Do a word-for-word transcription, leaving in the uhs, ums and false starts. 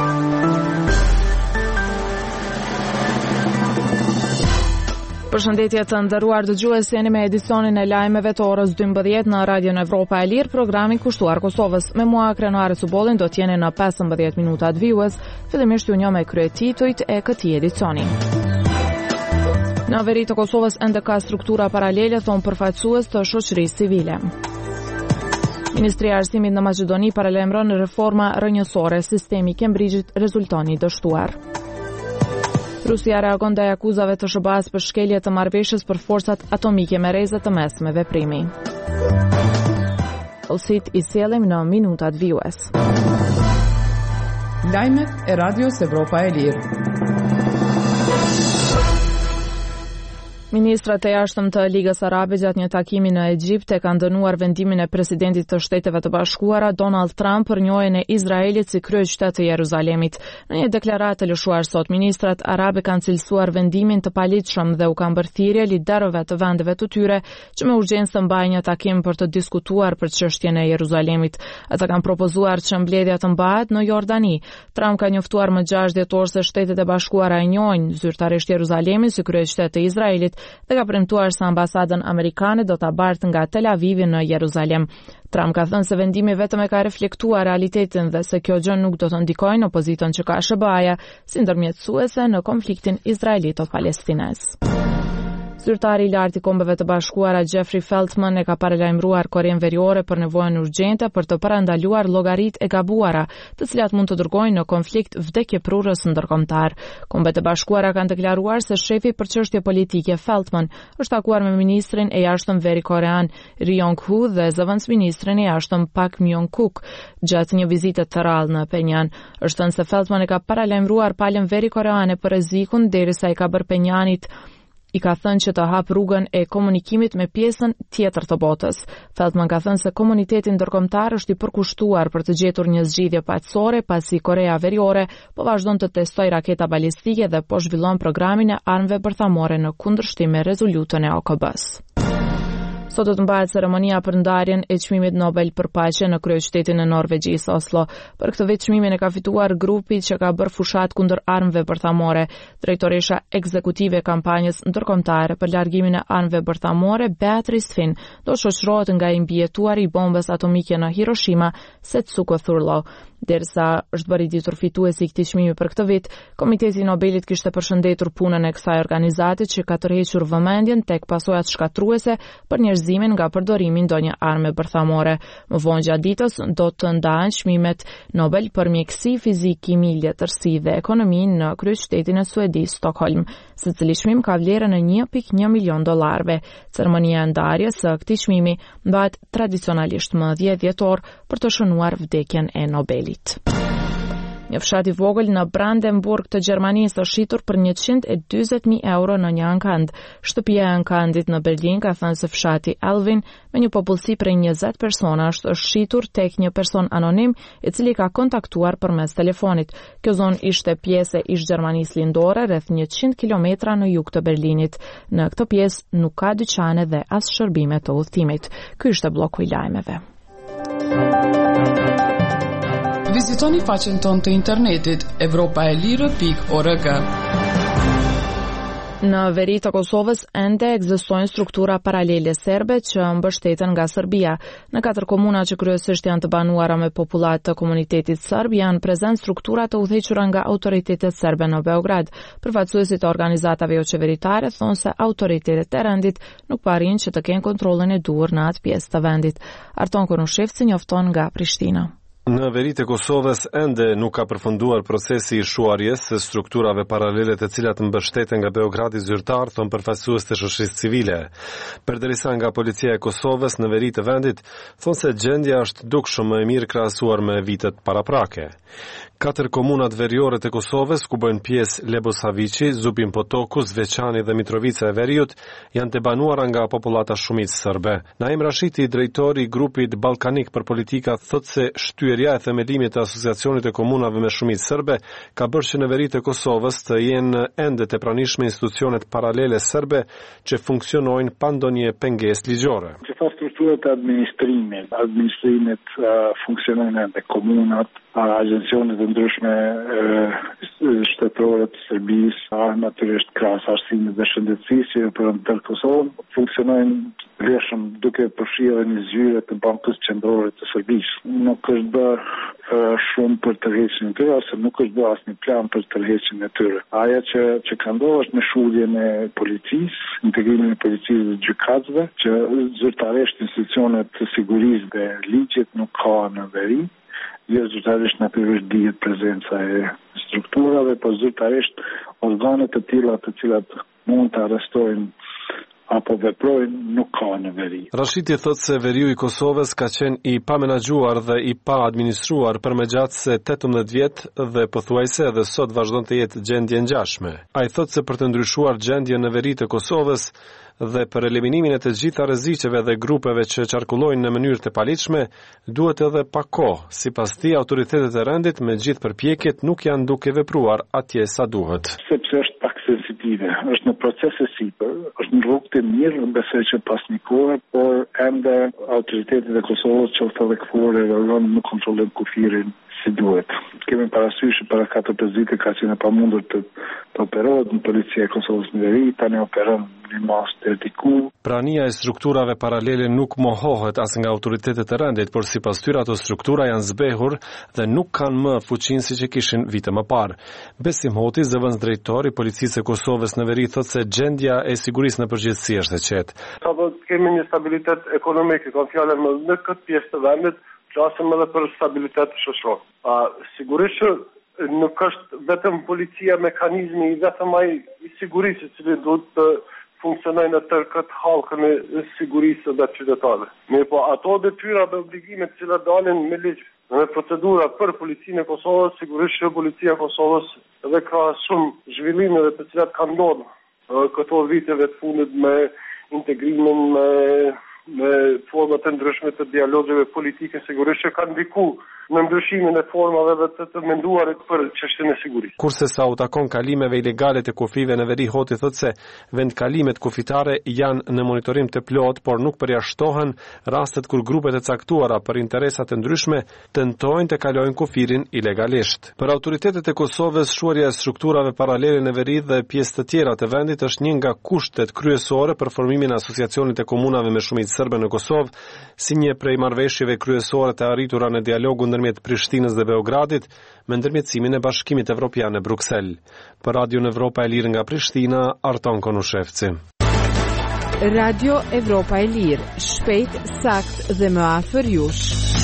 Përshëndetje të nderuar dëgjues, jeni me edicionin e lajmeve të orës dymbëdhjetë në Radion Evropa e Lirë, programi kushtuar Kosovës. Me mua Krenuare Cubollin do t'jeni në pesëmbëdhjetë minuta të vijues, fillimisht ju njoh me kryetitujt e këtij edicioni. Në veri të Kosovës ende ka struktura paralele, thon përfaqësues të shoqërisë civile. Ministria e Arsimit në Maqedoni paralajmëron reforma rrënjësore, sistemi Cambridge-it rezulton i dështuar. Rusia reagon ndaj akuzave të S B A-s për shkelje të marrëveshjes për forcat atomike me rrezë të mesme veprimi. Ulsit i sjellim në minutat vijues. Lajmet e Radios Evropa e Lirë. Ministrat e jashtëm të Ligës Arabe gjatë një takimi në Egjipt e kanë dënuar vendimin e presidentit të Shteteve të Bashkuara Donald Trump për njohjen e Izraelit si kryeqytet të Jeruzalemit. Në një deklaratë të lëshuar sot, ministrat arabe kanë cilësuar vendimin të paligjshëm dhe u kanë bërë thirrje liderëve të vendeve të tyre që me urgjencë të mbajnë një takim për të diskutuar për çështjen e Jeruzalemit. Ata kanë propozuar që mbledhja të mbahet në Jordani. Trump ka njoftuar më gjashtë dhjetor se Shtetet e Bashkuara e njohin zyrtarisht Jeruzalemin si kryeqytet të Izraelit dhe ka premtuar se ambasadën amerikane do ta bartë nga Tel Avivi në Jeruzalem. Trump ka thënë se vendimi vetëm e ka reflektuar realitetin dhe se kjo gjë nuk do të ndikojnë opozitën që ka S B A-ja si ndërmjetësuese në konfliktin izraelito-palestines. Zyrtari i lartë i Kombeve të Bashkuara Jeffrey Feltman e ka paralajmëruar Korenë Veriore për nevojën urgjente për të parandaluar llogaritë e gabuara, të cilat mund të dërgojnë në konflikt vdekjeprurës ndërkombëtar. Kombet e Bashkuara kanë deklaruar se shefi për çështje politike Feltman është takuar me ministrin e jashtëm Veri-Korean Ri Yong-ho dhe zëvendësministrin e jashtëm Pak Myong-kuk gjatë një vizite të rrallë në Penjan. Është thënë se Feltman e ka paralajmëruar palën Veri-Koreane për rrezikun derisa i ka bërë Penjanit I ka thënë që të hap rrugën e komunikimit me pjesën tjetër të botës. Feltman ka thënë se komuniteti ndërkombëtar është I përkushtuar për të gjetur një zgjidhje paqësore pasi Korea Veriore po vazhdon të testojë raketa balistike dhe po zhvillon programin e armëve bërthamore në kundërshtim me rezolutën e O K B-s. Sot do të mbahet ceremonia për ndarjen e çmimit Nobel për paqe në kryeqytetin e Norvegjisë Oslo. Për këtë vit çmimin e ka fituar grupi që ka bërë fushat kundër armëve bërthamore. Drejtoresha ekzekutive e kampanjës ndërkombëtare për largimin e armëve bërthamore, Beatrice Finn, do shoqërohet nga I mbijetuari I bombës atomike në Hiroshima, Setsuko Thurlow. Derisa është bërë I ditur fituesi I këtij çmimi për këtë vit, Komiteti I Nobelit kishte përshëndetur punën e kësaj organizate që ka tërhequr vëmendjen tek pasojat shkatruese për njerëzimin nga përdorimi I ndonjë arme bërthamore. Më vonë gjatë ditës do të ndahen çmimet Nobel për mjeksi, fizik, kimi, letërsi dhe ekonomi në kryeqytetin e Suedisë Stockholm. Secili çmim ka vlerën e një pikë një milion dollarëve. Ceremonia e ndarjes së këtij çmimi mbahet tradicionalisht më dhjetë dhjetor për të shënuar vdekjen e Nobelit. Një fshat I vogël në Brandenburg të Gjermanisë është shitur për njëqind e dyzet mijë euro në një ankand. Shtëpia e ankandit në Berlin ka thënë se fshati Elvin me një popullsi prej njëzet persona është shitur tek një person anonim I cili ka kontaktuar përmes telefonit. Kjo zonë ishte pjesë e ish Gjermanisë lindore rreth njëqind kilometra në jug të Berlinit. Në këtë pjesë nuk ka dyqane dhe as shërbime të udhëtimit. Ky ishte bloku I lajmeve. Vizitoni faqen tonë të internetit evropaelire pikë org. Në veri të Kosovës ende ekzistojnë struktura paralele serbe që mbështeten nga Serbia. Në katër komuna që kryesisht janë të banuara me popullat të komunitetit serb janë prezent struktura të udhëhequra nga autoritetet serbe në Beograd. Përfaqësuesit e organizatave jo qeveritare thonë se autoritetet e rendit nuk parin që të kenë kontrollin e duhur në atë pjesë të vendit. Arton Konushevci njofton nga Prishtina. Në veri të Kosovës ende nuk ka përfunduar procesi I shuarjes së strukturave paralele të cilat mbështeten nga Beogradi zyrtar, thon përfaqësues të shoqërisë civile. Përderisa nga policia e Kosovës në veri të vendit thonë se gjendja është dukshëm më e mirë krahasuar me vitet paraprake. Katër komunat veriore të Kosovës, ku bëjnë pjesë Leboshaviçi, Zupin Potoku, Zveçani dhe Mitrovica e Veriut, janë të banuara nga popullata shumicë serbe. Naim Rashiti, drejtori I grupit ballkanik për politika, thotë se shtyerja e themelimit të asociacionit e komunave me shumicë serbe ka bërë që në veri të Kosovës të jenë ende të pranishme institucionet paralele serbe që funksionojnë pa ndonjë pengesë ligjore. Gjithashtu strukturat e administrimit. Administrimit uh, funksionojnë edhe komunat, uh, agjencionet e ndryshme uh, shtetërore të Serbisë, natyrisht krahas arsimit dhe shëndetësisë për ndër Kosovën, funksionojnë rreshëm duke përfshirë një zyrë të Bankës Qendrore të Serbisë. Nuk është bërë uh, shumë për tërheqjen e tyre, ose nuk është bërë asnjë plan për tërheqjen e tyre. Aja që që ka ndodhur është me shuljen e policisë, integrimin e policisë dhe gjykatësve, që zyrtarisht institucionet të sigurisë dhe ligjit nuk ka në veri. Jo zyrtarisht natyrisht dihet prezenca e strukturave, por zyrtarisht organe të tilla të cilat mund të arrestojnë apo veprojnë nuk ka në veri. Rashiti thot se veriu i Kosovës ka qenë i pa menaxhuar dhe i pa administruar për më gjatë se tetëmbëdhjetë vjet dhe pothuajse edhe sot vazhdon të jetë gjendje ngjashme. Ai thot se për të ndryshuar gjendjen në veri të Kosovës dhe për eliminimin e të gjitha rreziqeve dhe grupeve që qarkullojnë në mënyrë të paligjshme, duhet edhe pak kohë. Sipas tij, autoritetet e rendit me gjithë përpjekjet nuk janë duke vepruar atje sa duhet. Sepse është pak sensitive, është në proces e sipër, është në rrugë të mirë, besoj që pas një kohe, por ende autoritetet e Kosovës, qoftë edhe këfore, nuk kontrollojnë kufirin si duhet. Kemi parasysh që para katër pesë vite ka qenë e pamundur të, të operohet në policia e Kosovës në veri, tani operon në mas të diku. Prania e strukturave paralele nuk mohohet as nga autoritetet e rendit, por sipas tyre ato struktura janë zbehur dhe nuk kanë më fuqinë siç e kishin vite më parë. Besim Hoti, zëvendës drejtori i policisë së Kosovës në veri, thotë se gjendja e sigurisë në përgjithësi është e qetë. Apo kemi një stabilitet ekonomik, kam fjalën më në këtë pjesë të vendit, flasim edhe për stabilitet shoqëror. A sigurisht që nuk është vetëm policia mekanizmi i vetëm ai i sigurisë i cili duhet të funksionojnë në tërë këtë halkën e sigurisë dhe qytetarëve. Mirë po ato detyra dhe obligimet që cilat dalin me ligj në procedura për policinë e Kosovës, sigurisht që policia e Kosovës edhe ka shumë zhvillime dhe të cilat kanë ndodhur këto viteve të fundit me integrimin me me forma të ndryshme të dialogjeve politike, sigurisht që kanë ndiku në ndryshimin e formave dhe të, të menduarit për çështjen e sigurisë. Kurse sa u takon kalimeve ilegale të kufive në veri, Hoti thotë se vendkalimet kufitare janë në monitorim të plot, por nuk përjashtohen rastet kur grupet e caktuara për interesat të ndryshme tentojnë të kalojnë kufirin ilegalisht. Për autoritetet e Kosovës, shuarja e strukturave paralele në veri dhe pjesë të tjera të vendit është një nga kushtet kryesore për formimin e asociacionit të komunave me shumicë serbe në Kosovë, si një prej marrëveshjeve kryesore të arritura në dialogun ndërmjet Prishtinës dhe Beogradit me ndërmjetësimin e Bashkimit Evropian në Bruksel. Për Radio Evropa e Lirë nga Prishtina, Arton Konushevci. Radio Evropa e Lirë, shpejt, sakt dhe më afër jush.